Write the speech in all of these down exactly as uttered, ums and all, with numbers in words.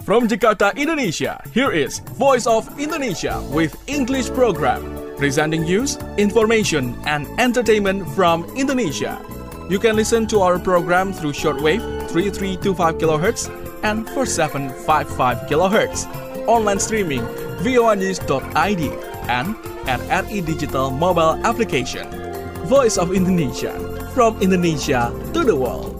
From Jakarta, Indonesia, here is Voice of Indonesia with English program, presenting news, information, and entertainment from Indonesia. You can listen to our program through shortwave three three two five kilohertz and four seven five five kilohertz, online streaming voa news dot I D and at R I Digital mobile application. Voice of Indonesia, from Indonesia to the world.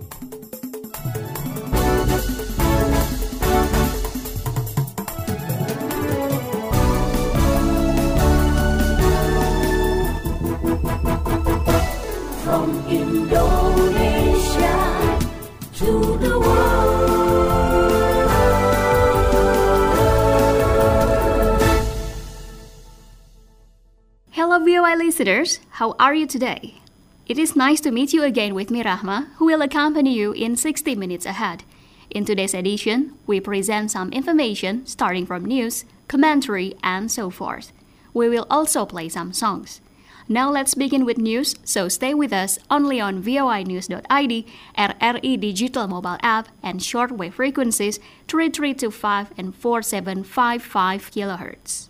V O I listeners, how are you today? It is nice to meet you again with me, Rahma, who will accompany you in sixty minutes ahead. In today's edition, we present some information starting from news, commentary, and so forth. We will also play some songs. Now let's begin with news, so stay with us only on voa news dot I D, R R I Digital mobile app, and shortwave frequencies three three two five and four seven five five kilohertz.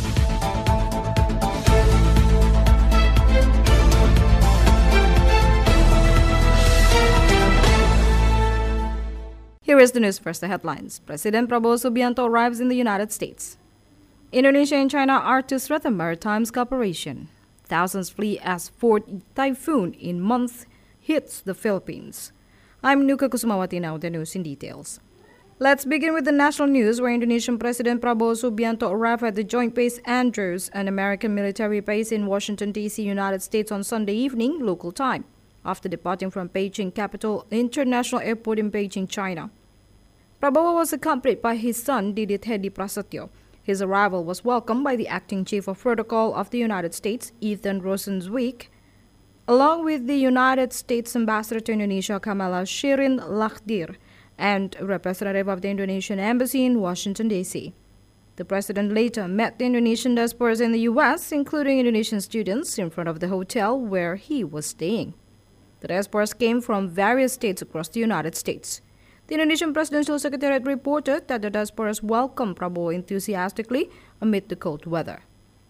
Here is the news first, the headlines. President Prabowo Subianto arrives in the United States. Indonesia and China are to strengthen maritime cooperation. Thousands flee as fourth typhoon in month hits the Philippines. I'm Nuka Kusumawati, now the news in details. Let's begin with the national news, where Indonesian President Prabowo Subianto arrived at the Joint Base Andrews, an American military base in Washington, D C, United States on Sunday evening, local time, after departing from Beijing Capital International Airport in Beijing, China. Prabowo was accompanied by his son, Didit Hedi Prasetyo. His arrival was welcomed by the acting chief of protocol of the United States, Ethan Rosenzweig, along with the United States ambassador to Indonesia, Kamala Shirin Lakhdir, and a representative of the Indonesian embassy in Washington, D C. The president later met the Indonesian diasporas in the U S, including Indonesian students, in front of the hotel where he was staying. The diasporas came from various states across the United States. The Indonesian Presidential Secretariat reported that the diasporas welcomed Prabowo enthusiastically amid the cold weather.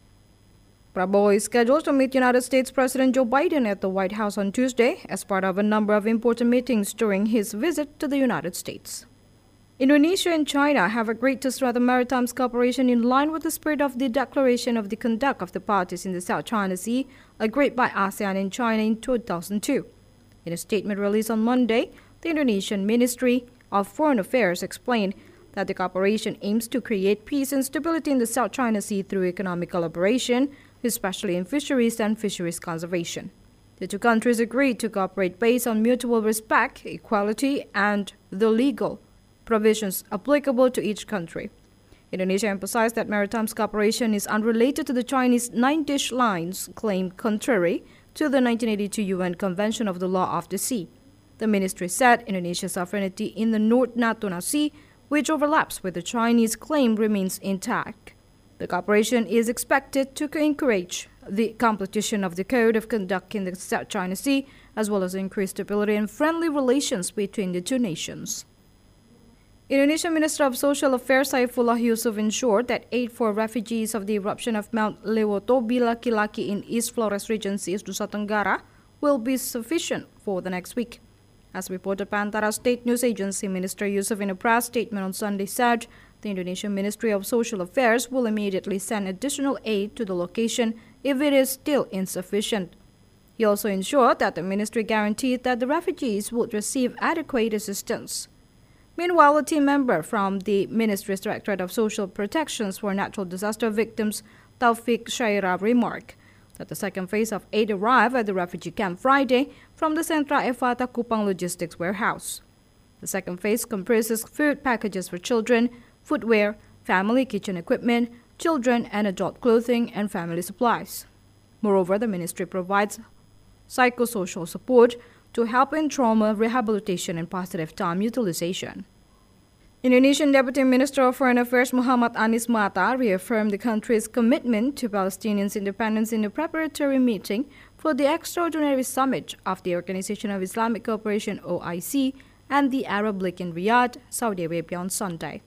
Prabowo is scheduled to meet United States President Joe Biden at the White House on Tuesday as part of a number of important meetings during his visit to the United States. Indonesia and China have agreed to strengthen maritime cooperation in line with the spirit of the Declaration of the Conduct of the Parties in the South China Sea, agreed by ASEAN and China in two thousand two. In a statement released on Monday, the Indonesian Ministry of Foreign Affairs explained that the cooperation aims to create peace and stability in the South China Sea through economic collaboration, especially in fisheries and fisheries conservation. The two countries agreed to cooperate based on mutual respect, equality, and the legal provisions applicable to each country. Indonesia emphasized that maritime cooperation is unrelated to the Chinese Nine Dish Lines claim, contrary to the nineteen eighty-two U N Convention of the Law of the Sea. The ministry said Indonesia's sovereignty in the North Natuna Sea, which overlaps with the Chinese claim, remains intact. The cooperation is expected to encourage the completion of the Code of Conduct in the South China Sea, as well as increase stability and friendly relations between the two nations. Indonesian Minister of Social Affairs Saifullah Yusuf ensured that aid for refugees of the eruption of Mount Lewotobi Laki-Laki in East Flores Regency, Nusa Tenggara, will be sufficient for the next week. As reported by Antara State News Agency, Minister Yusuf in a press statement on Sunday said the Indonesian Ministry of Social Affairs will immediately send additional aid to the location if it is still insufficient. He also ensured that the ministry guaranteed that the refugees would receive adequate assistance. Meanwhile, a team member from the Ministry's Directorate of Social Protections for Natural Disaster Victims, Taufik Syaira, remarked that the second phase of aid arrived at the refugee camp Friday from the Sentra Evata Kupang Logistics Warehouse. The second phase comprises food packages for children, footwear, family kitchen equipment, children and adult clothing, and family supplies. Moreover, the ministry provides psychosocial support to help in trauma rehabilitation and positive time utilization. Indonesian Deputy Minister of Foreign Affairs Muhammad Anies Mata reaffirmed the country's commitment to Palestinians' independence in a preparatory meeting for the extraordinary summit of the Organization of Islamic Cooperation O I C and the Arab League in Riyadh, Saudi Arabia on Sunday.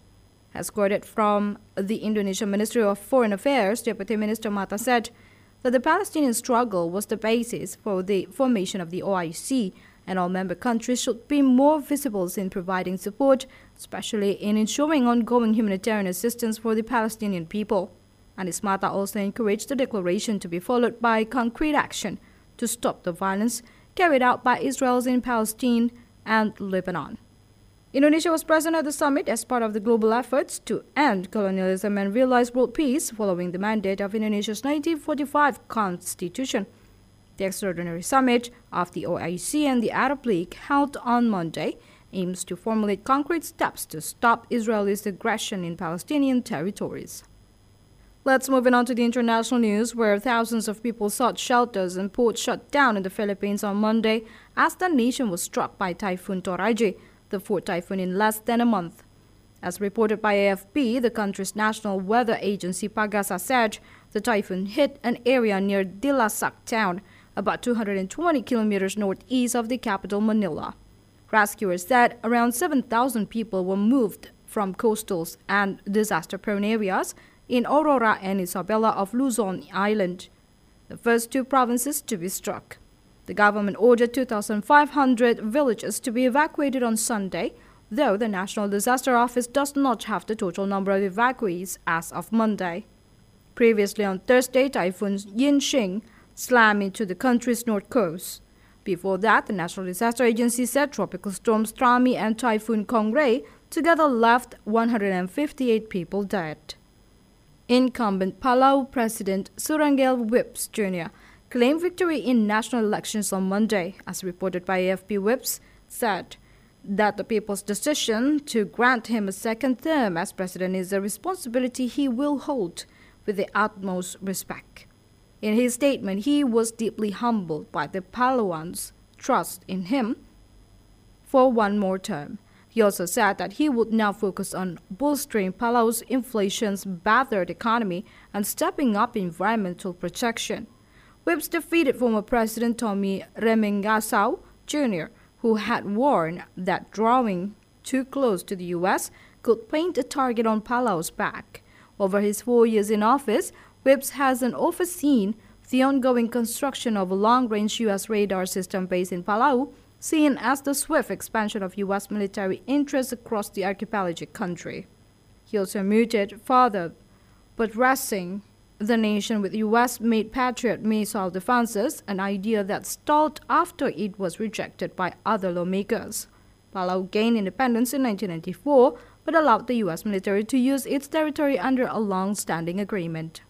As quoted from the Indonesian Ministry of Foreign Affairs, Deputy Minister Mata said that the Palestinian struggle was the basis for the formation of the O I C, and all member countries should be more visible in providing support, especially in ensuring ongoing humanitarian assistance for the Palestinian people. And Mata also encouraged the declaration to be followed by concrete action to stop the violence carried out by Israel in Palestine and Lebanon. Indonesia was present at the summit as part of the global efforts to end colonialism and realize world peace following the mandate of Indonesia's nineteen forty-five constitution. The extraordinary summit of the O I C and the Arab League held on Monday aims to formulate concrete steps to stop Israel's aggression in Palestinian territories. Let's move on to the international news, where thousands of people sought shelters and ports shut down in the Philippines on Monday as the nation was struck by Typhoon Toraji, the fourth typhoon in less than a month. As reported by A F P, the country's national weather agency Pagasa said the typhoon hit an area near Dilasak town, about two hundred twenty kilometers northeast of the capital Manila. Rescuers said around seven thousand people were moved from coastal and disaster-prone areas in Aurora and Isabela of Luzon Island, the first two provinces to be struck. The government ordered two thousand five hundred villages to be evacuated on Sunday, though the National Disaster Office does not have the total number of evacuees as of Monday. Previously on Thursday, Typhoon Yinxing slammed into the country's north coast. Before that, the National Disaster Agency said tropical storms Trami and Typhoon Kongray together left one hundred fifty-eight people dead. Incumbent Palau President Surangel Whips Junior claimed victory in national elections on Monday, as reported by A F P. Whips said that the people's decision to grant him a second term as president is a responsibility he will hold with the utmost respect. In his statement, he was deeply humbled by the Palauans' trust in him for one more term. He also said that he would now focus on bolstering Palau's inflation's battered economy and stepping up environmental protection. Whips defeated former President Tommy Remengasau Junior, who had warned that drawing too close to the U S could paint a target on Palau's back. Over his four years in office, Whips has overseen the ongoing construction of a long-range U S radar system based in Palau, seen as the swift expansion of U S military interests across the archipelagic country. He also mooted further, buttressing the nation with U S-made Patriot missile defenses, an idea that stalled after it was rejected by other lawmakers. Palau gained independence in nineteen ninety-four, but allowed the U S military to use its territory under a long-standing agreement.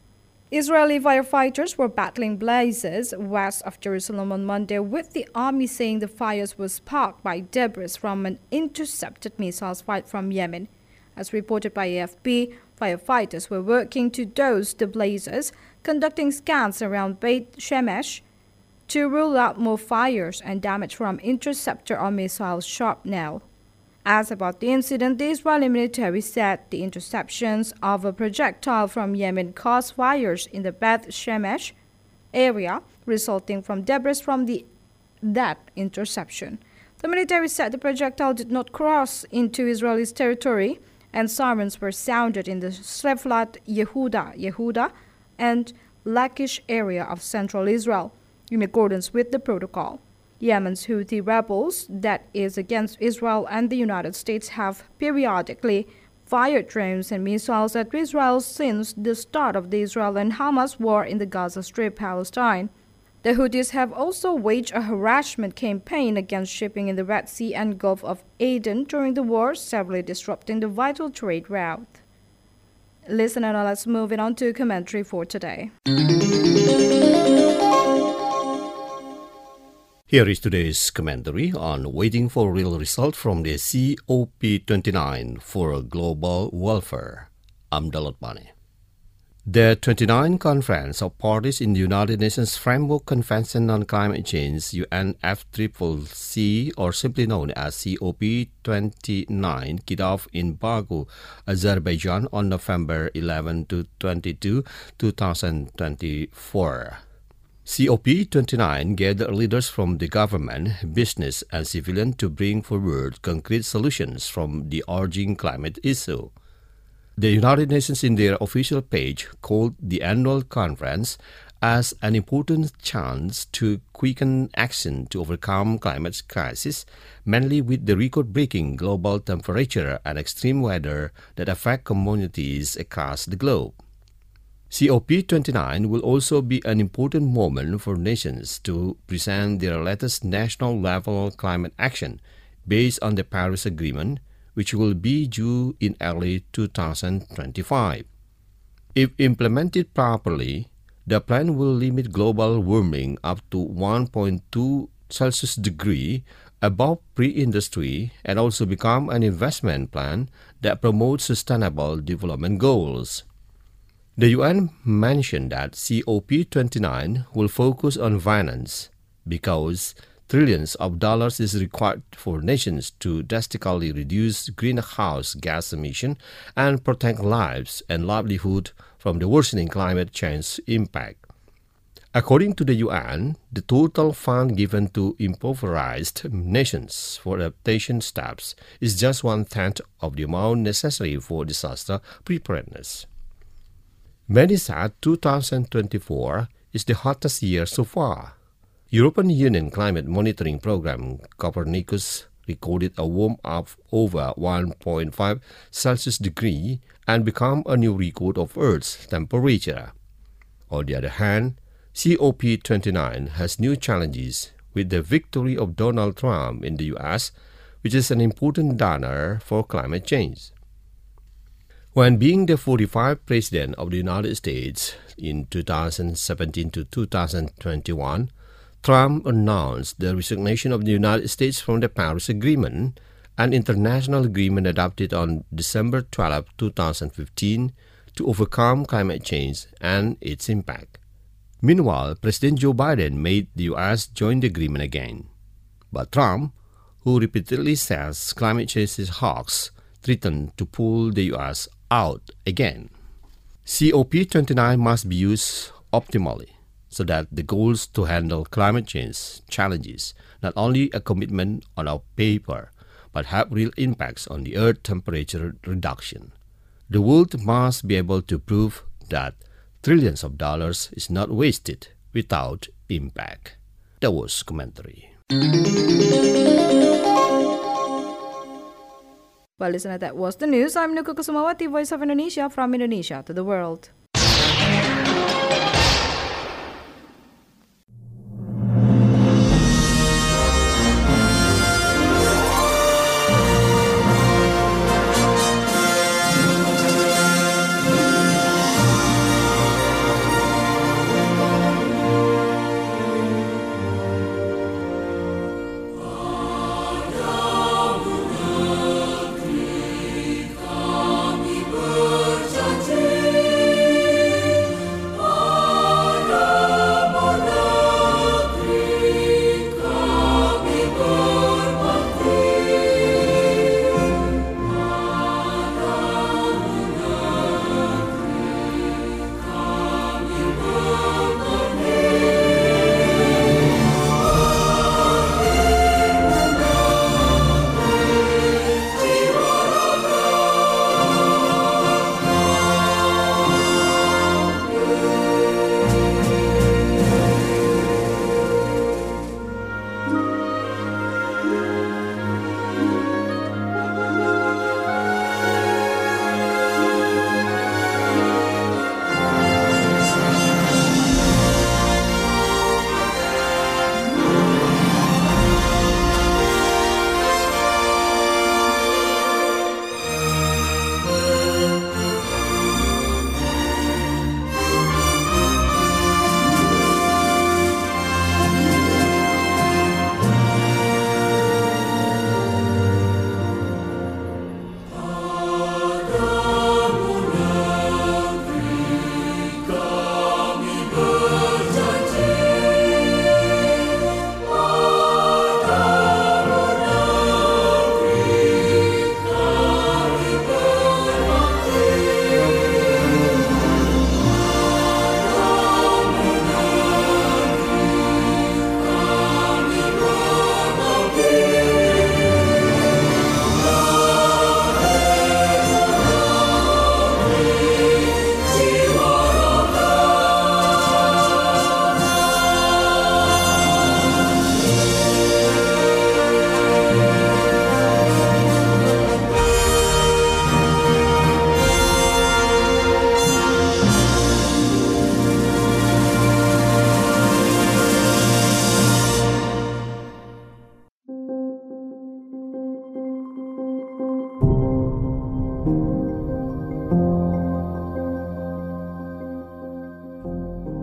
Israeli firefighters were battling blazes west of Jerusalem on Monday, with the army saying the fires were sparked by debris from an intercepted missile flight from Yemen. As reported by A F P, firefighters were working to douse the blazes, conducting scans around Beit Shemesh to rule out more fires and damage from interceptor or missile shrapnel. As about the incident, the Israeli military said the interceptions of a projectile from Yemen caused fires in the Beit Shemesh area, resulting from debris from the that interception. The military said the projectile did not cross into Israel's territory, and sirens were sounded in the Seflat Yehuda, Yehuda and Lachish area of central Israel, in accordance with the protocol. Yemen's Houthi rebels, that is against Israel and the United States, have periodically fired drones and missiles at Israel since the start of the Israel and Hamas war in the Gaza Strip, Palestine. The Houthis have also waged a harassment campaign against shipping in the Red Sea and Gulf of Aden during the war, severely disrupting the vital trade route. Listen and let's move it on to commentary for today. Here is today's commentary on waiting for real result from the C O P twenty-nine for global welfare. I'm Dalot Bani. The twenty-ninth Conference of Parties in the United Nations Framework Convention on Climate Change, U N F C C C, or simply known as C O P twenty-nine, kicked off in Baku, Azerbaijan on November eleventh to twenty-second, twenty twenty-four. C O P twenty-nine gathered leaders from the government, business, and civilian to bring forward concrete solutions from the urging climate issue. The United Nations in their official page called the annual conference as an important chance to quicken action to overcome climate crisis, mainly with the record-breaking global temperature and extreme weather that affect communities across the globe. C O P twenty-nine will also be an important moment for nations to present their latest national-level climate action based on the Paris Agreement, which will be due in early two thousand twenty-five. If implemented properly, the plan will limit global warming up to one point two Celsius degree above pre-industry and also become an investment plan that promotes sustainable development goals. The U N mentioned that C O P twenty-nine will focus on finance because trillions of dollars is required for nations to drastically reduce greenhouse gas emission and protect lives and livelihood from the worsening climate change impact. According to the U N, the total fund given to impoverished nations for adaptation steps is just one-tenth of the amount necessary for disaster preparedness. Many said two thousand twenty-four is the hottest year so far. European Union climate monitoring program Copernicus recorded a warm of over one point five Celsius degree and become a new record of Earth's temperature. On the other hand, C O P twenty-nine has new challenges with the victory of Donald Trump in the U S, which is an important donor for climate change. When being the forty-fifth President of the United States in two thousand seventeen to two thousand twenty-one, Trump announced the resignation of the United States from the Paris Agreement, an international agreement adopted on December twelfth, two thousand fifteen, to overcome climate change and its impact. Meanwhile, President Joe Biden made the U S join the agreement again. But Trump, who repeatedly says climate change is a hoax, threatened to pull the U S out again. C O P twenty-nine must be used optimally so that the goals to handle climate change challenges not only a commitment on our paper, but have real impacts on the Earth temperature reduction. The world must be able to prove that trillions of dollars is not wasted without impact. That was commentary. Well, listener, that was the news. I'm Nuka Kusumawati, Voice of Indonesia, from Indonesia to the world. Berjanji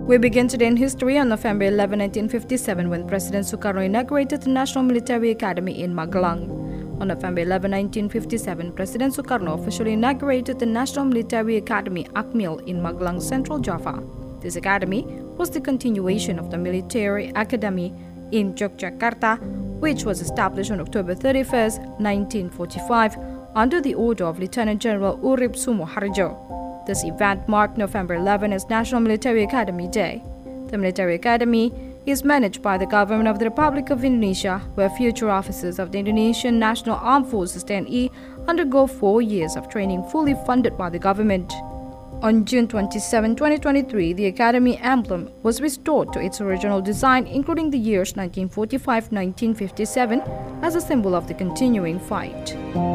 We begin today in history on November eleventh, nineteen fifty-seven, when President Sukarno inaugurated the National Military Academy in Magelang. On November eleventh, nineteen fifty-seven, President Sukarno officially inaugurated the National Military Academy Akmil in Magelang, Central Java. This academy was the continuation of the Military Academy in Yogyakarta, which was established on October thirty-first, nineteen forty-five, under the order of Lieutenant General Urip Sumoharjo. This event marked November eleventh as National Military Academy Day. The Military Academy is managed by the Government of the Republic of Indonesia, where future officers of the Indonesian National Armed Forces T N I undergo four years of training fully funded by the government. On June twenty-seventh, twenty twenty-three, the Academy emblem was restored to its original design, including the years nineteen forty-five to nineteen fifty-seven, as a symbol of the continuing fight.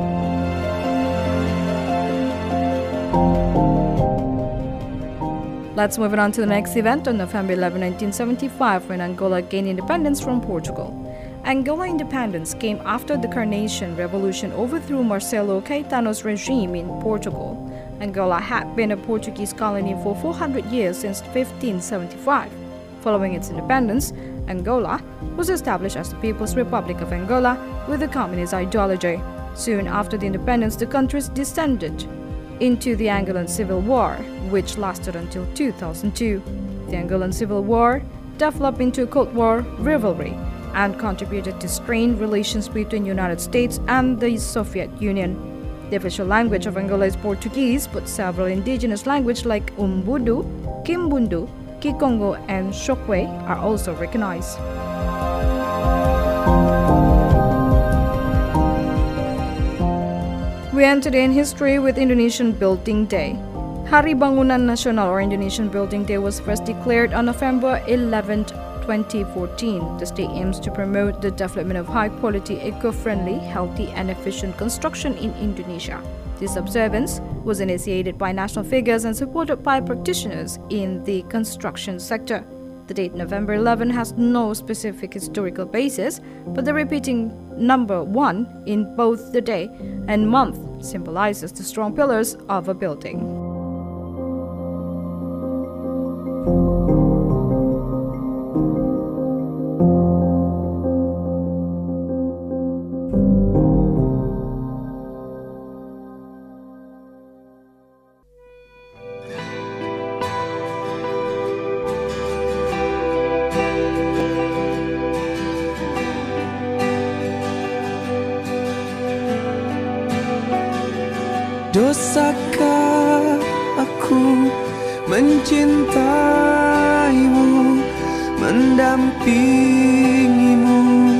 Let's move on to the next event on November eleventh, nineteen seventy-five, when Angola gained independence from Portugal. Angola independence came after the Carnation Revolution overthrew Marcelo Caetano's regime in Portugal. Angola had been a Portuguese colony for four hundred years since fifteen seventy-five. Following its independence, Angola was established as the People's Republic of Angola with a communist ideology. Soon after the independence, the country descended into the Angolan Civil War, which lasted until two thousand two. The Angolan Civil War developed into a Cold War rivalry and contributed to strained relations between the United States and the Soviet Union. The official language of Angola is Portuguese, but several indigenous languages like Umbudu, Kimbundu, Kikongo, and Chokwe are also recognized. We end today in history with Indonesian Building Day. Hari Bangunan Nasional or Indonesian Building Day was first declared on November eleventh, twenty fourteen. This day aims to promote the development of high-quality, eco-friendly, healthy, and efficient construction in Indonesia. This observance was initiated by national figures and supported by practitioners in the construction sector. The date November eleventh has no specific historical basis, but the repeating number one in both the day and month symbolizes the strong pillars of a building. Dosakah aku mencintaimu, mendampingimu,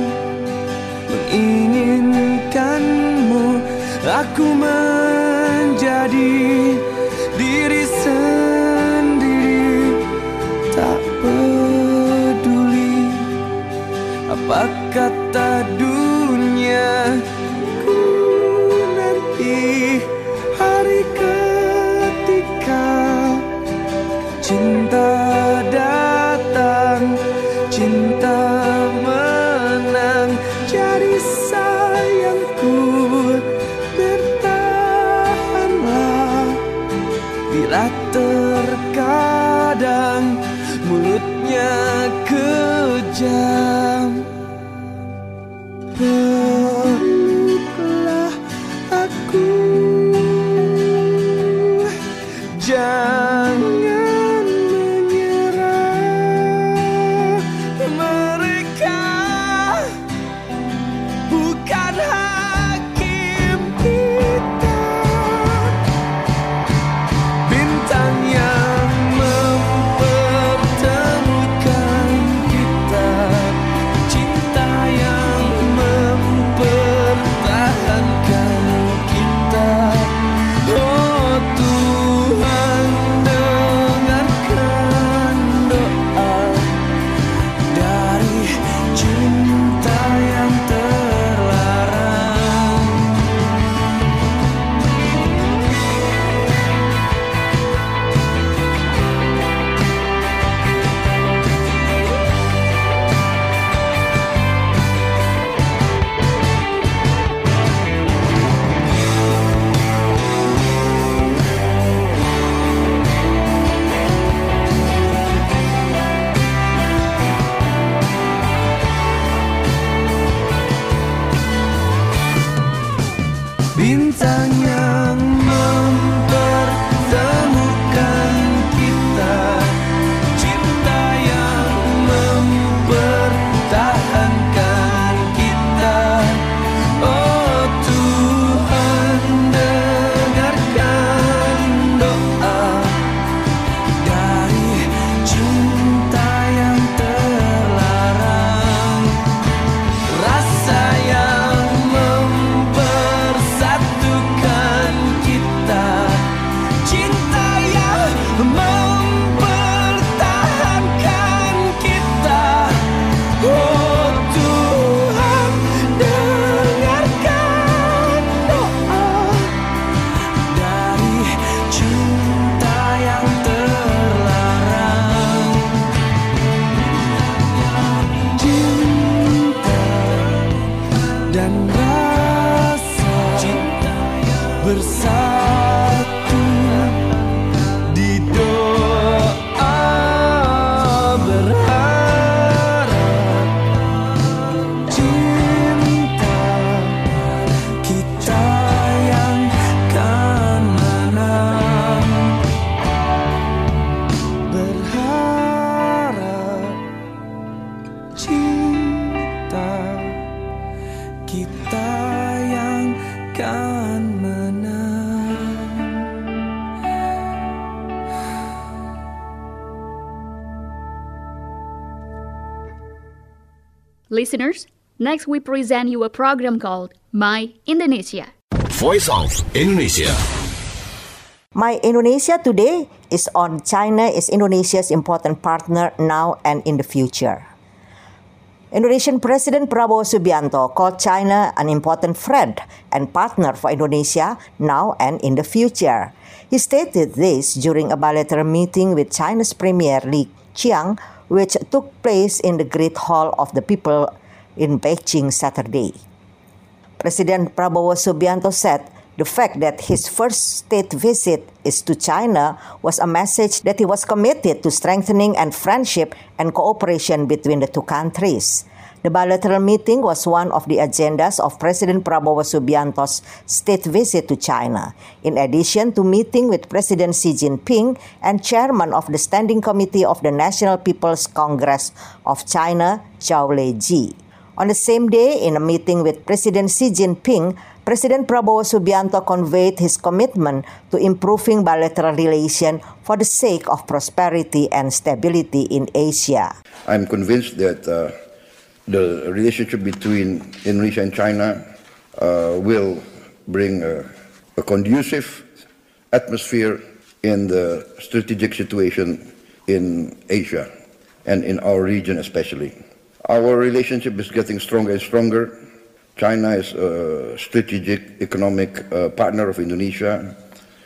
menginginkanmu, aku menjadi diri sendiri, tak peduli apa kata dunia. Ku nanti hari ketika cinta datang, cinta menang, jadi sayangku bertahanlah. Bila terkadang mulutnya kejam, peluklah aku. Jangan menyerah, mereka bukan hakim kita. Bintang yang mempertemukan kita dan rasa cinta bersatu di doa berharap cinta kita yang kan menang, berharap cinta kita yang kan menang. Listeners, next we present you a program called My Indonesia. Voice of Indonesia. My Indonesia today is on China is Indonesia's important partner now and in the future. Indonesian President Prabowo Subianto called China an important friend and partner for Indonesia now and in the future. He stated this during a bilateral meeting with China's Premier Li Qiang, which took place in the Great Hall of the People in Beijing Saturday. President Prabowo Subianto said the fact that his first state visit is to China was a message that he was committed to strengthening and friendship and cooperation between the two countries. The bilateral meeting was one of the agendas of President Prabowo Subianto's state visit to China, in addition to meeting with President Xi Jinping and Chairman of the Standing Committee of the National People's Congress of China, Zhao Leji. On the same day, in a meeting with President Xi Jinping, President Prabowo Subianto conveyed his commitment to improving bilateral relations for the sake of prosperity and stability in Asia. I'm convinced that uh, the relationship between Indonesia and China uh, will bring a, a conducive atmosphere in the strategic situation in Asia and in our region especially. Our relationship is getting stronger and stronger. China is a strategic economic uh, partner of Indonesia,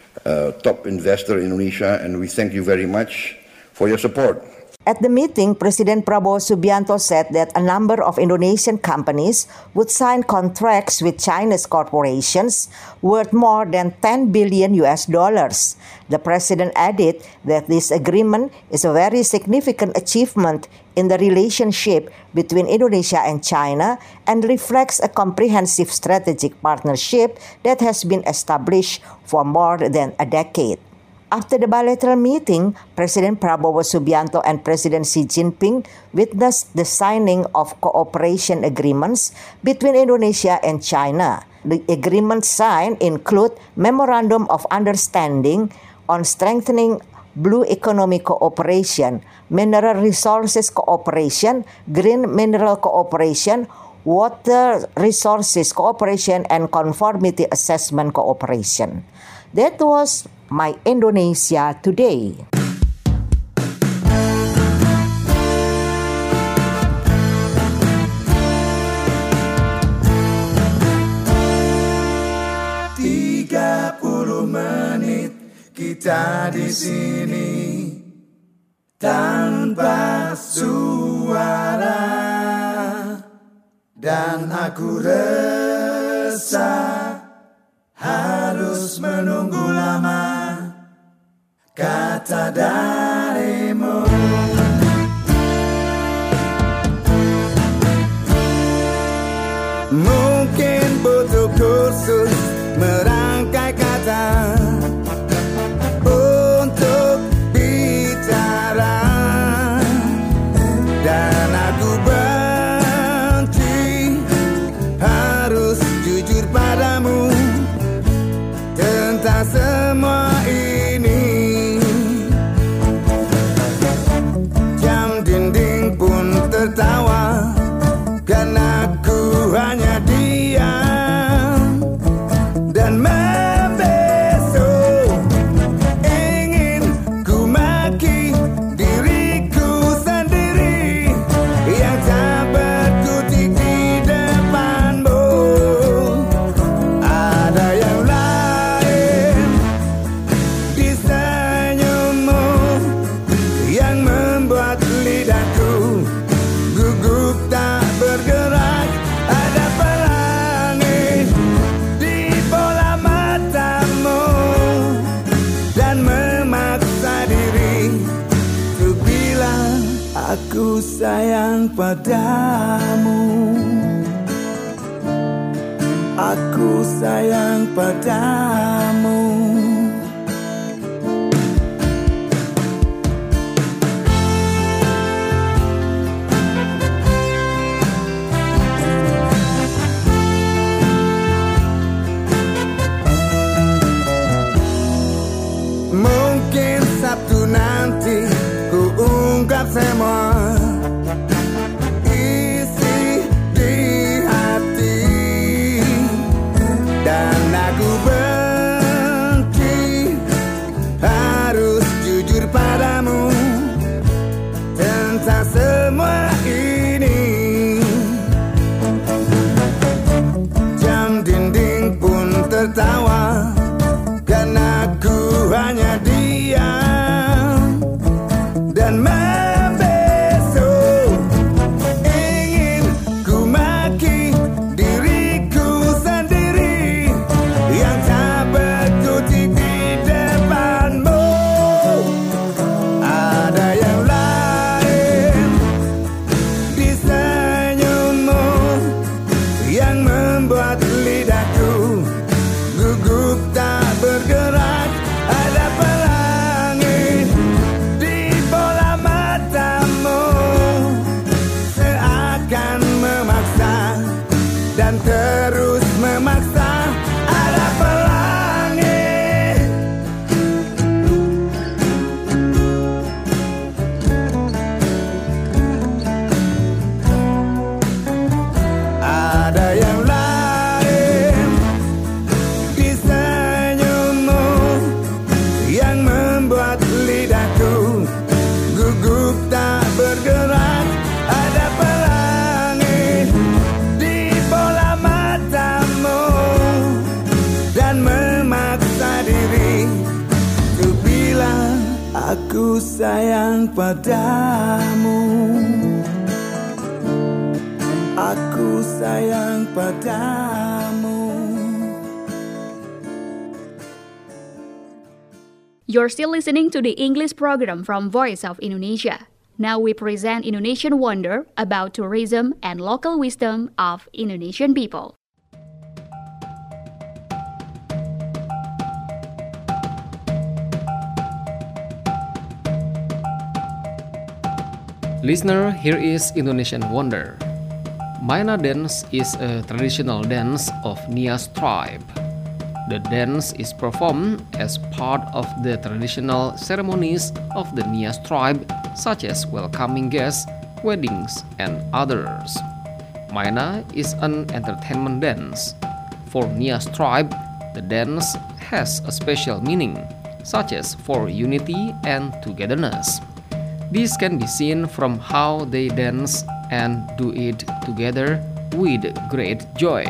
a top investor in Indonesia, and we thank you very much for your support. At the meeting, President Prabowo Subianto said that a number of Indonesian companies would sign contracts with Chinese corporations worth more than ten billion U S dollars. The president added that this agreement is a very significant achievement in the relationship between Indonesia and China and reflects a comprehensive strategic partnership that has been established for more than a decade. After the bilateral meeting, President Prabowo Subianto and President Xi Jinping witnessed the signing of cooperation agreements between Indonesia and China. The agreements signed include Memorandum of Understanding on strengthening blue economy cooperation, mineral resources cooperation, green mineral cooperation, water resources cooperation, and conformity assessment cooperation. That was My Indonesia Today. Tiga puluh menit kita di sini tanpa suara, dan aku resah harus menunggu lama kata darimu. Mungkin butuh kursus merangkai kata untuk bicara, dan aku benci harus jujur padamu tentang semua ini. Jam dinding pun tertawa karena aku hanya diam dan membeso. Ingin ku maki diriku sendiri yang tak berkutik di depanmu. Ada yang lain di senyummu yang membuat lidahku gugur sayang padamu, aku sayang padamu. Mungkin Sabtu nanti ku ungkap semua isi di hati, dan aku benci harus jujur padamu tentang semua ini. Jam dinding pun tertawa karena aku hanya diam dan membeso. Ingin ku maki diriku sendiri yang tak berkutik di depanmu. Ada yang lain di senyummu yang membuat lidahku gugup tak bergerak. Ada pelangi di bola matamu, seakan memaksa dan terus memaksa. Ada pelangi. Ada yang lain di senyummu yang membuat lidahku gugup tak bergerak. Ada pelangi di bola matamu dan memaksa diri ku bilang aku sayang padamu, aku sayang padamu. You're still listening to the English program from Voice of Indonesia. Now we present Indonesian Wonder about tourism and local wisdom of Indonesian people. Listener, here is Indonesian Wonder. Maena dance is a traditional dance of Nias tribe. The dance is performed as part of the traditional ceremonies of the Nias tribe, such as welcoming guests, weddings, and others. Maena is an entertainment dance. For Nias tribe, the dance has a special meaning, such as for unity and togetherness. This can be seen from how they dance and do it together with great joy.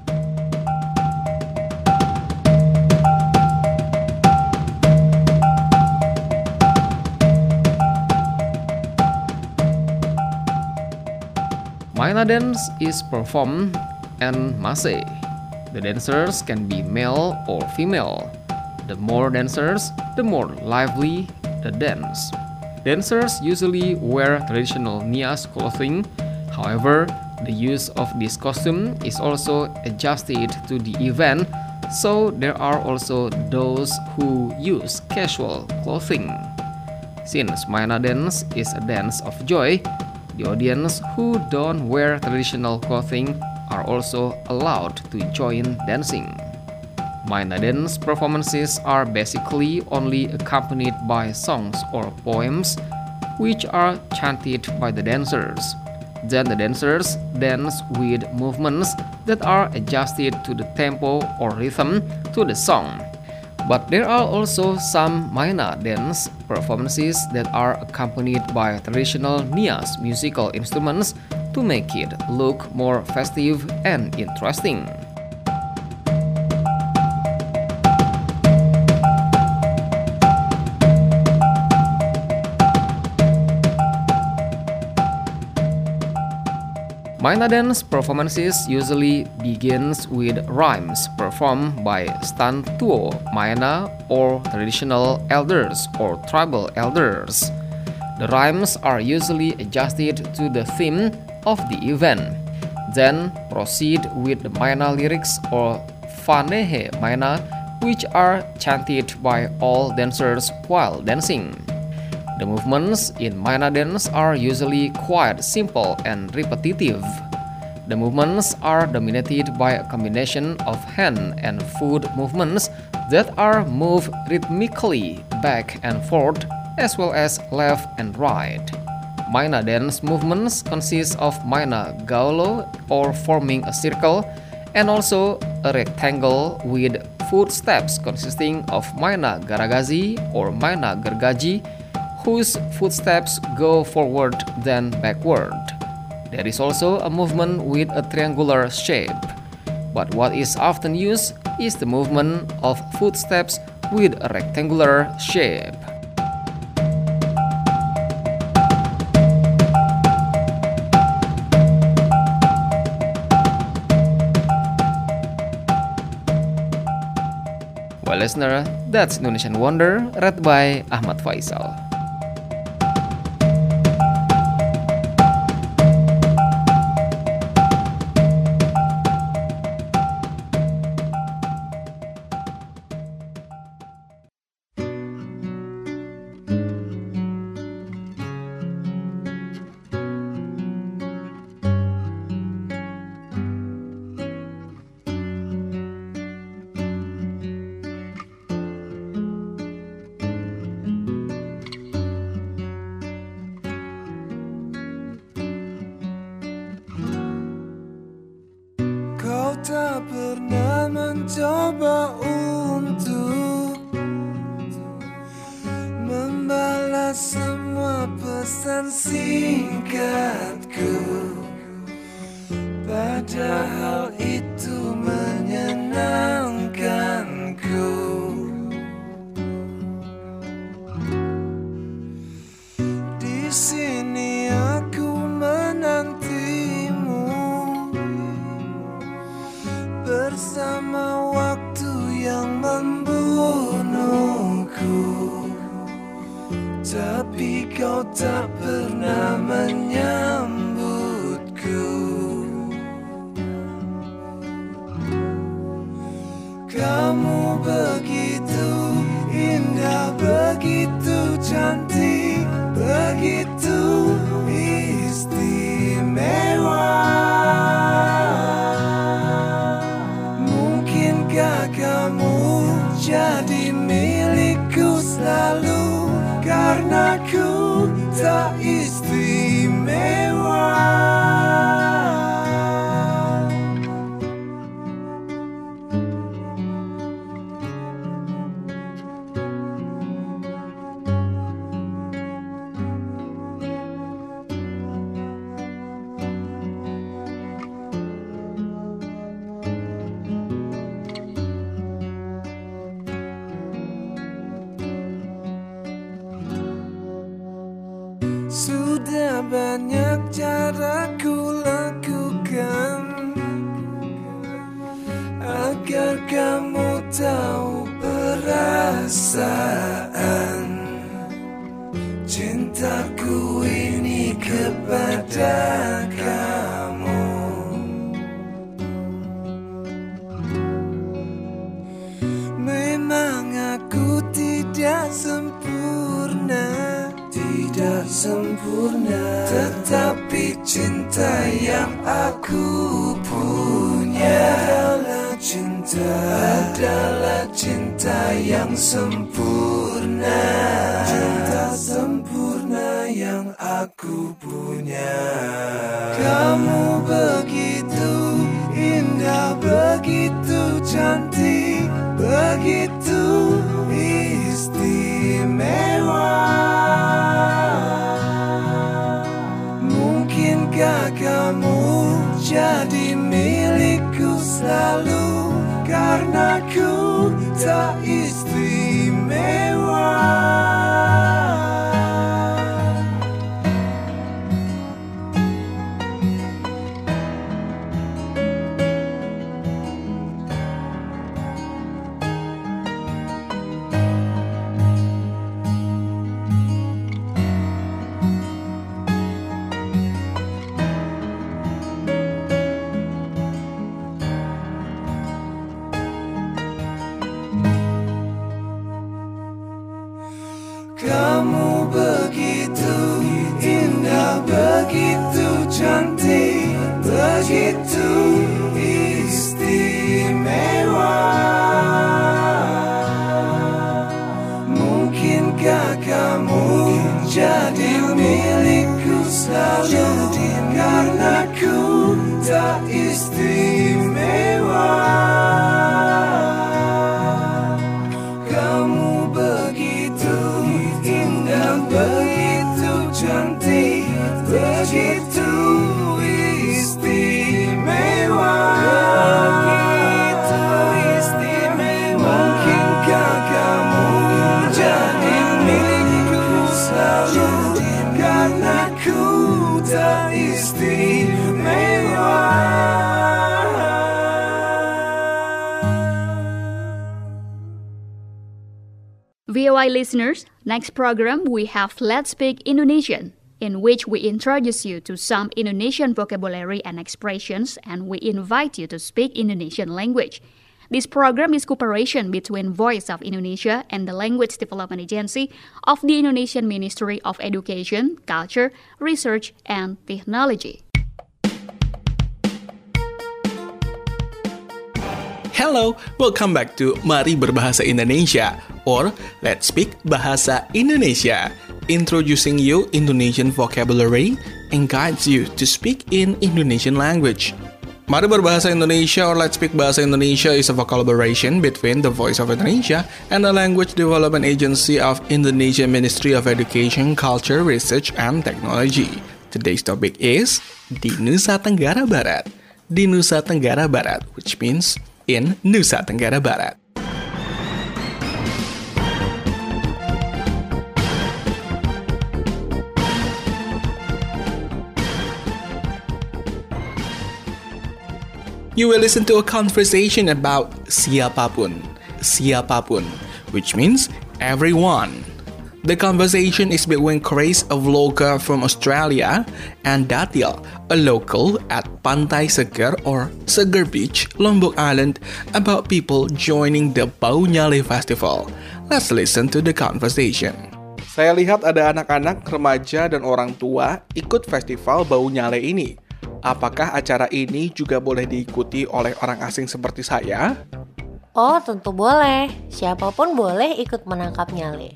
Maena dance is performed en masse. The dancers can be male or female. The more dancers, the more lively the dance. Dancers usually wear traditional Nias clothing. However, the use of this costume is also adjusted to the event, so there are also those who use casual clothing. Since Maena dance is a dance of joy, the audience who don't wear traditional clothing are also allowed to join dancing. Maena dance performances are basically only accompanied by songs or poems, which are chanted by the dancers. Then the dancers dance with movements that are adjusted to the tempo or rhythm to the song. But there are also some Maena dance performances that are accompanied by traditional Nias musical instruments to make it look more festive and interesting. Maena dance performances usually begins with rhymes performed by Stan Tuo Maena or traditional elders or tribal elders. The rhymes are usually adjusted to the theme of the event, then proceed with the Maina lyrics or Fanehe Maina, which are chanted by all dancers while dancing. The movements in Maina dance are usually quite simple and repetitive. The movements are dominated by a combination of hand and foot movements that are moved rhythmically back and forth, as well as left and right. Maina dance movements consist of Maina Gaulo, or forming a circle, and also a rectangle with footsteps consisting of Maina Garagazi or Maina Gergaji, whose footsteps go forward then backward. There is also a movement with a triangular shape, but what is often used is the movement of footsteps with a rectangular shape. Well, listener, that's Indonesian Wonder, read by Ahmad Faisal. Tak pernah mencoba untuk membalas semua pesan singkatku, padahal itu menyenangkanku. Di sini aku menantimu bersama waktu yang membunuhku, tapi kau tak pernah menyambutku. Kamu begitu indah, begitu cantik, begitu istimewa. Kamu jadi milikku selalu, karena ku tak istimewa. Sudah banyak cara ku lakukan agar kamu tahu perasaan cintaku ini kepada kamu. Memang aku tidak sempurna, tidak sempurna, tetapi cinta yang aku punya adalah cinta, adalah cinta yang sempurna, cinta sempurna yang aku punya. Kamu begitu indah, begitu cantik, begitu istimewa. Kamu jadi milikku selalu, karena ku tak istimewa. cantik, begitu istimewa. Mungkinkah kamu jadi milikku selalu, karena ku tak istimewa. Kamu begitu indah, begitu cantik, begitu istimewa. Begitu istimewa. Mungkinkah kamu jadi milikku selalu, karena ku tak istimewa. V O I listeners, next program we have Let's Speak Indonesian, in which we introduce you to some Indonesian vocabulary and expressions, and we invite you to speak Indonesian language. This program is cooperation between Voice of Indonesia and the Language Development Agency of the Indonesian Ministry of Education, Culture, Research, and Technology. Hello, welcome back to Mari Berbahasa Indonesia, or Let's Speak Bahasa Indonesia, introducing you Indonesian vocabulary and guides you to speak in Indonesian language. Mari Berbahasa Indonesia, or Let's Speak Bahasa Indonesia, is a collaboration between the Voice of Indonesia and the Language Development Agency of Indonesia Ministry of Education, Culture, Research, and Technology. Today's topic is di Nusa Tenggara Barat. Di Nusa Tenggara Barat, which means in Nusa Tenggara Barat. You will listen to a conversation about siapapun, siapapun, which means everyone. The conversation is between Chris, a vlogger from Australia, and Datil, a local at Pantai Seger or Seger Beach, Lombok Island, about people joining the Bau Nyale Festival. Let's listen to the conversation. Saya lihat ada anak-anak, remaja, dan orang tua ikut festival Bau Nyale ini. Apakah acara ini juga boleh diikuti oleh orang asing seperti saya? Oh, tentu boleh. Siapapun boleh ikut menangkap nyale.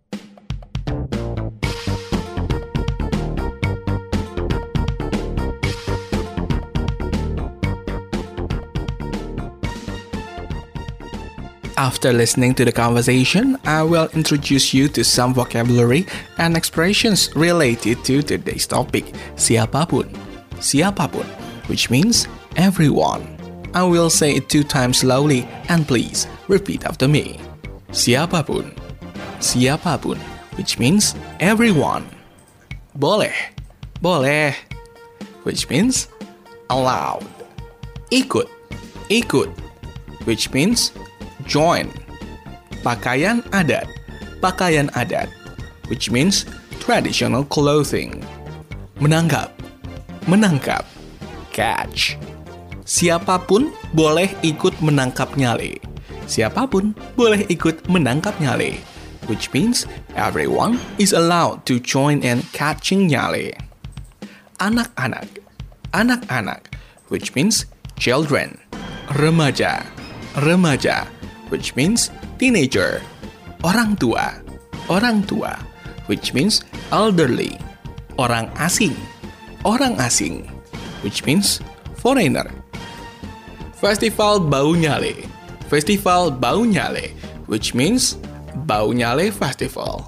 After listening to the conversation, I will introduce you to some vocabulary and expressions related to today's topic, siapapun. Siapapun, which means everyone. I will say it two times slowly, and please repeat after me. Siapapun. Siapapun, which means everyone. Boleh. Boleh, which means allowed. Ikut. Ikut, which means join. Pakaian adat. Pakaian adat, which means traditional clothing. Menangkap. Menangkap. Catch. Siapapun boleh ikut menangkap nyale. Siapapun boleh ikut menangkap nyale, which means everyone is allowed to join in catching nyale. Anak-anak. Anak-anak, which means children. Remaja. Remaja, which means teenager. Orang tua. Orang tua, which means elderly. Orang asing. Orang asing, which means foreigner. Festival Bau Nyale. Festival Bau Nyale, which means Bau Nyale Festival.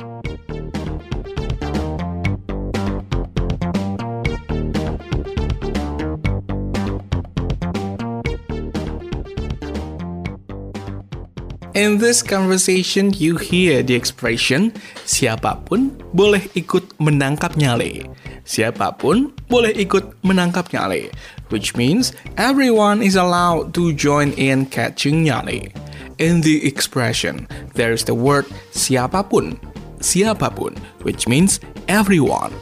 In this conversation, you hear the expression, siapapun boleh ikut menangkap nyale. Siapapun boleh ikut menangkap nyale, which means everyone is allowed to join in catching nyale. In the expression, there is the word siapapun, siapapun, which means everyone.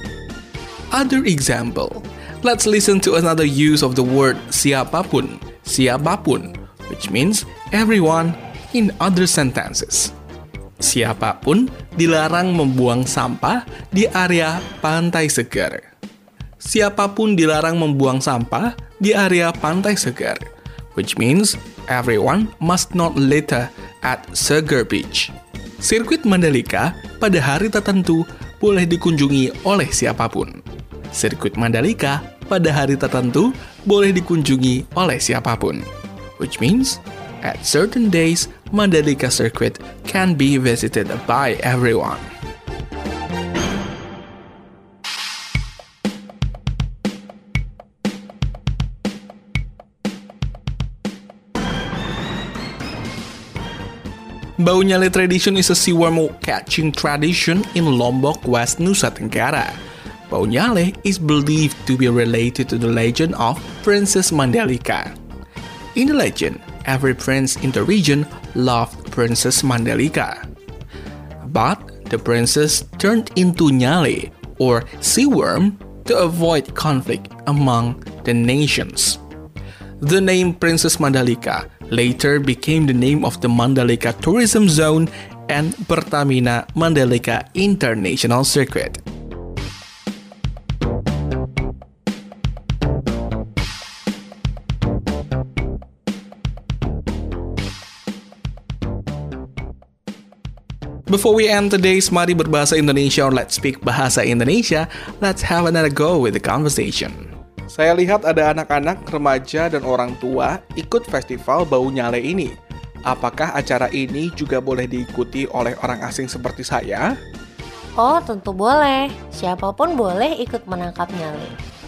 Other example. Let's listen to another use of the word siapapun. siapapun, which means everyone in other sentences. Siapapun dilarang membuang sampah di area pantai segar. Siapapun dilarang membuang sampah di area pantai segar, which means everyone must not litter at Segar Beach. Sirkuit Mandalika pada hari tertentu boleh dikunjungi oleh siapapun. Sirkuit Mandalika pada hari tertentu boleh dikunjungi oleh siapapun, which means at certain days, Mandalika Circuit can be visited by everyone. Bau nyale tradition is a seaworm catching tradition in Lombok, West Nusa Tenggara. Bau nyale is believed to be related to the legend of Princess Mandalika. In the legend, every prince in the region loved Princess Mandalika. But the princess turned into nyale, or sea worm, to avoid conflict among the nations. The name Princess Mandalika later became the name of the Mandalika Tourism Zone and Pertamina Mandalika International Circuit. Before we end today's Mari Berbahasa Indonesia or Let's Speak Bahasa Indonesia, let's have another go with the conversation. Saya lihat ada anak-anak, remaja, dan orang tua ikut festival Bau Nyale ini. Apakah acara ini juga boleh diikuti oleh orang asing seperti saya? Oh, tentu boleh. Siapapun boleh ikut menangkap nyale.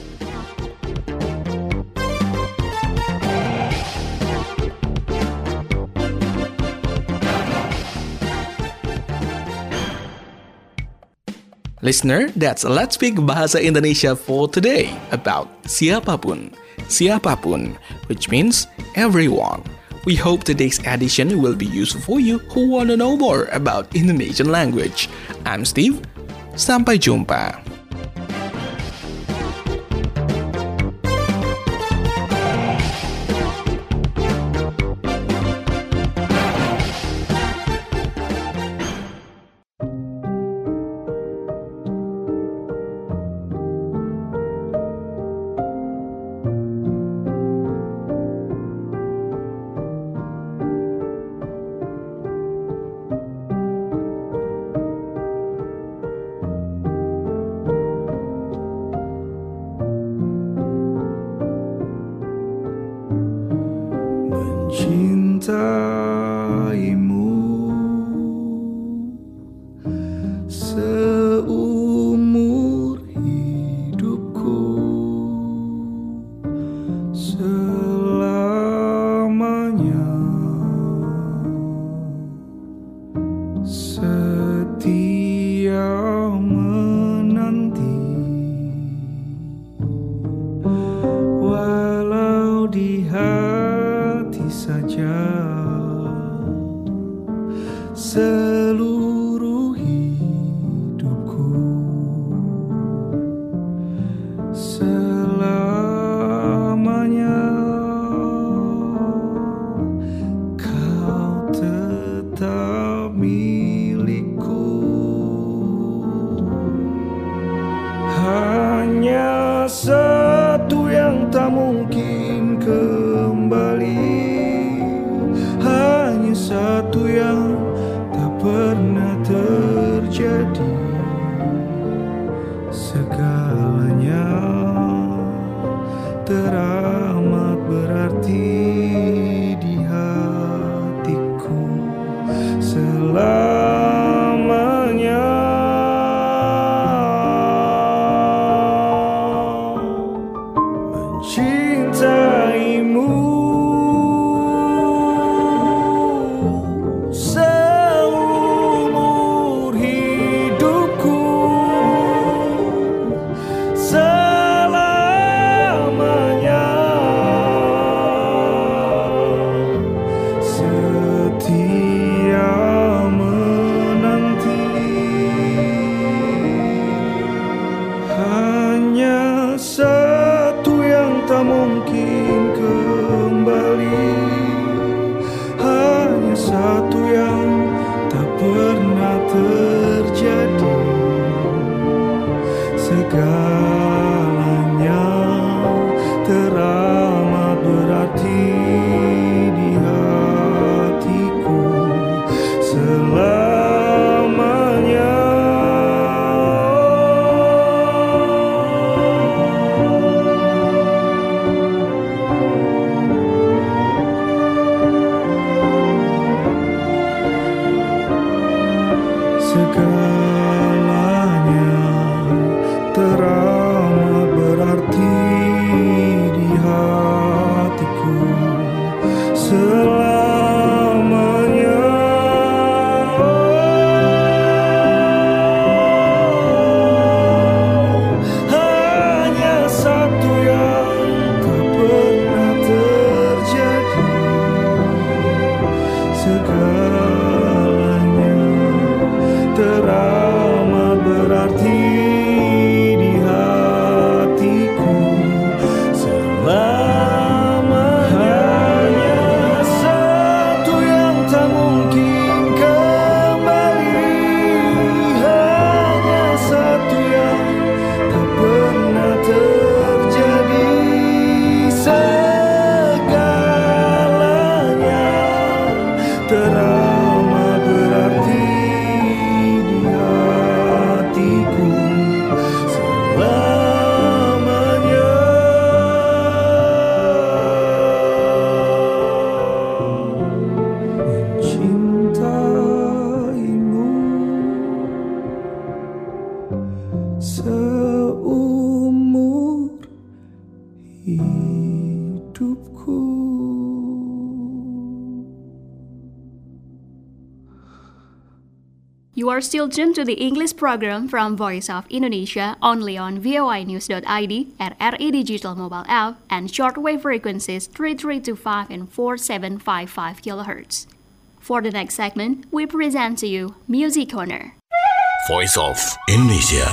Listener, that's Let's Speak Bahasa Indonesia for today about siapapun, siapapun, which means everyone. We hope today's edition will be useful for you who want to know more about Indonesian language. I'm Steve. Sampai jumpa. Mencintaimu seumur hidupku, selamanya setia menanti, walau di hati saja. Seluruh hidupku selamanya kau tetap milikku. Hanya satu yang tak mungkin kembali, hanya satu yang pernah terjadi. Segalanya teramat berarti di hatiku selamanya. Mencintaimu seumur You are still tuned to the English program from Voice of Indonesia only on voinews dot I D, R R I Digital Mobile App, and shortwave frequencies three three two five and four seven five five kilohertz. For the next segment, we present to you Music Corner. Voice of Indonesia.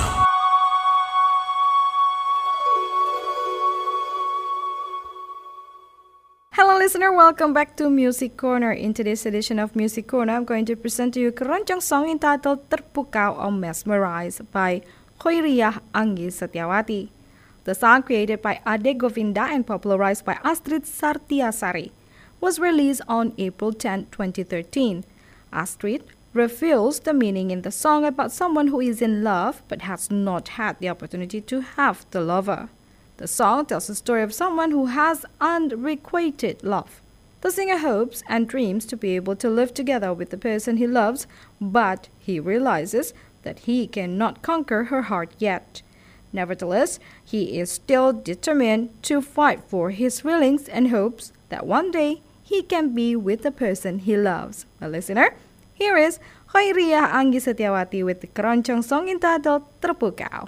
Hello listener, welcome back to Music Corner. In today's edition of Music Corner, I'm going to present to you keroncong song entitled Terpukau or Mesmerized by Khoiriyah Anggi Setiawati. The song, created by Ade Govinda and popularized by Astrid Sartiasari, was released on April tenth, twenty thirteen. Astrid reveals the meaning in the song about someone who is in love but has not had the opportunity to have the lover. The song tells the story of someone who has unrequited love. The singer hopes and dreams to be able to live together with the person he loves, but he realizes that he cannot conquer her heart yet. Nevertheless, he is still determined to fight for his feelings and hopes that one day he can be with the person he loves. A listener, here is Khoiriyah Anggi Setiawati with the keroncong song entitled Terpukau.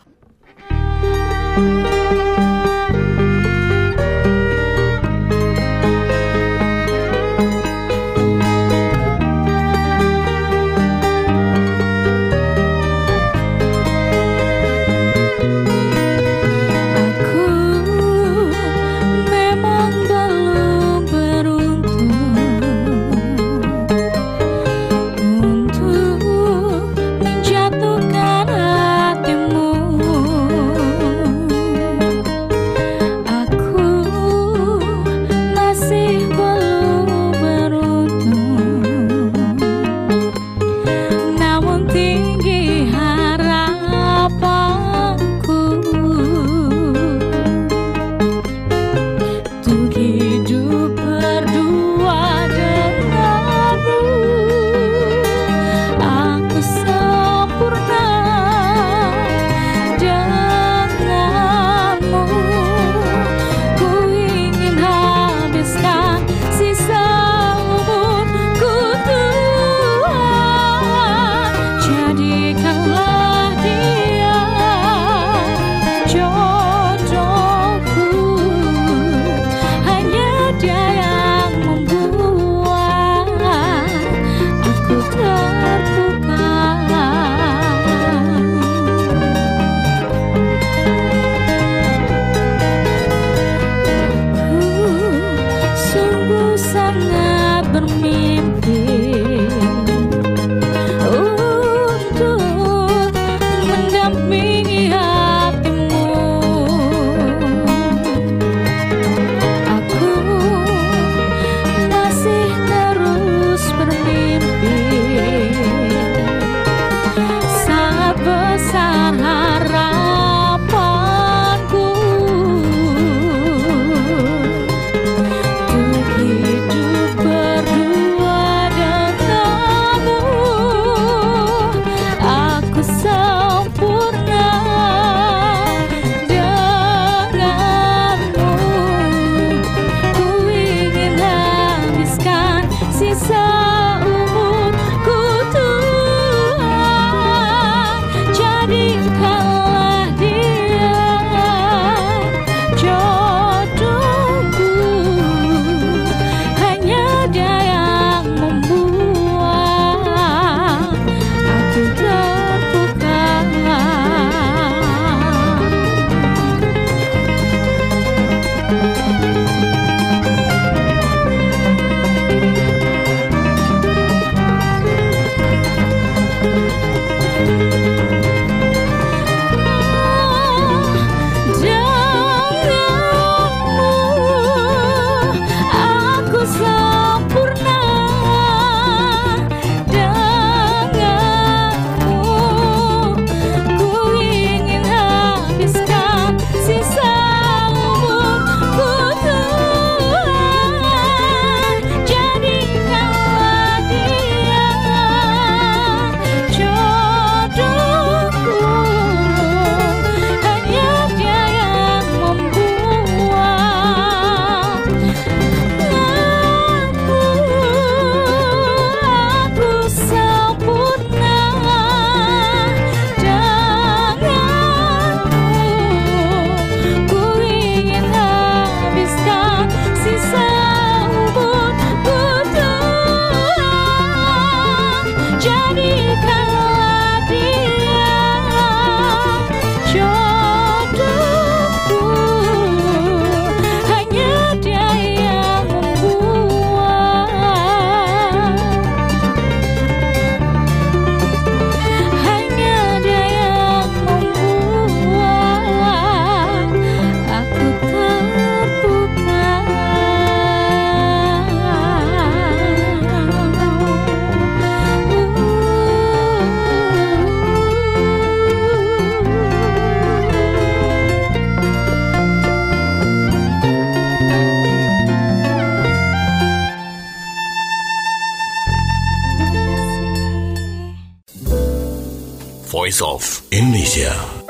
Voice of Indonesia.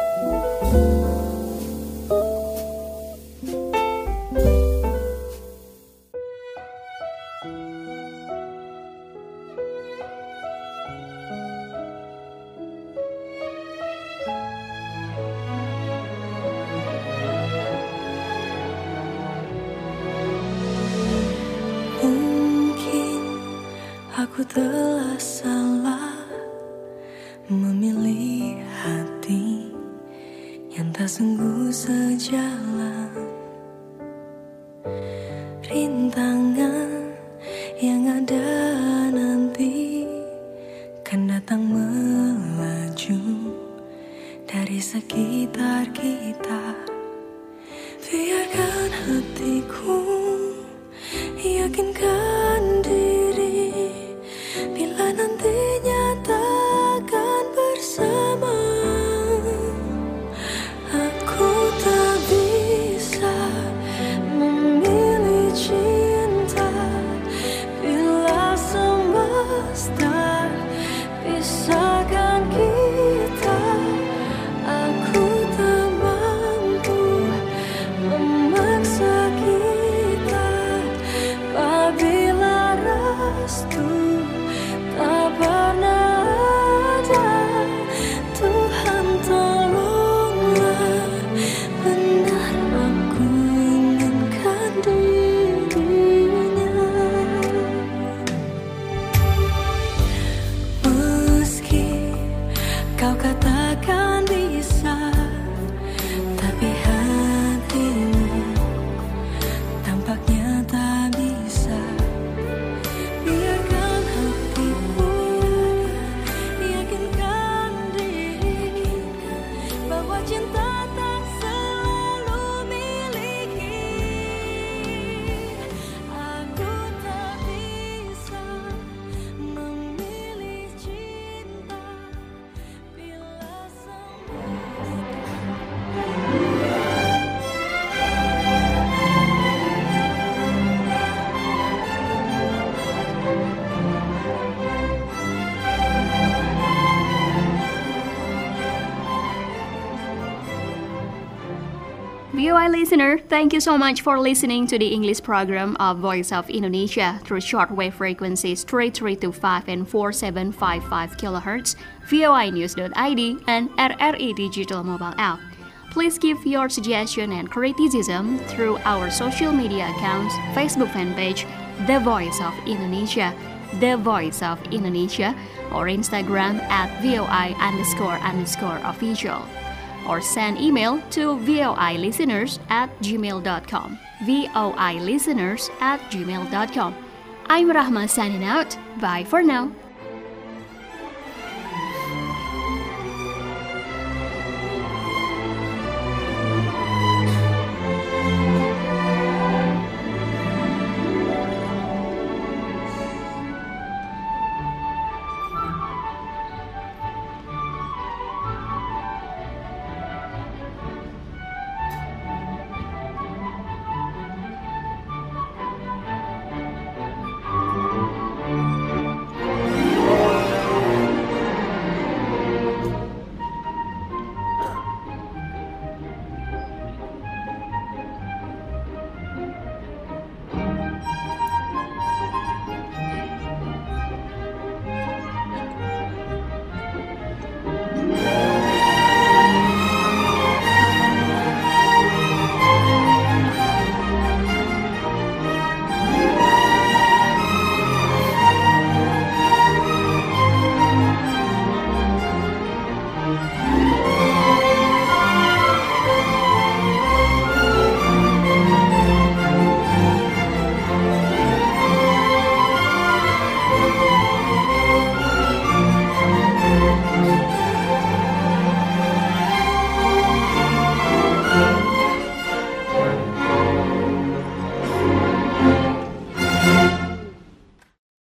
Aku telah salah memilih hati yang tak sungguh sejalan. Rintangan yang ada nanti kan datang melaju dari sekitar kita. Biarkan hatiku yakinkan diri, bila nantinya takkan bersama. Aku tak bisa memilih cinta bila semesta pisahkan kita. Aku tak mampu memaksa kita apabila restu tak pernah ada. Tuhan tolonglah, benar aku inginkan dirinya. Meski kau katakan bisa, tapi hatimu tampaknya tak bisa. Biarkan hatimu yakinkan diri bahwa cinta tak selalu miliki. Aku tak bisa memilih cinta bila semesta. V O I listener, thank you so much for listening to the English program of Voice of Indonesia through shortwave frequencies three three two five and four seven five five kilohertz, V O I news dot I D, and R R I digital mobile app. Please give your suggestion and criticism through our social media accounts, Facebook fan page, The Voice of Indonesia, The Voice of Indonesia, or Instagram at VOI underscore underscore official. Or send email to voilisteners at gmail dot com. voilisteners at gmail dot com. I'm Rahma signing out. Bye for now.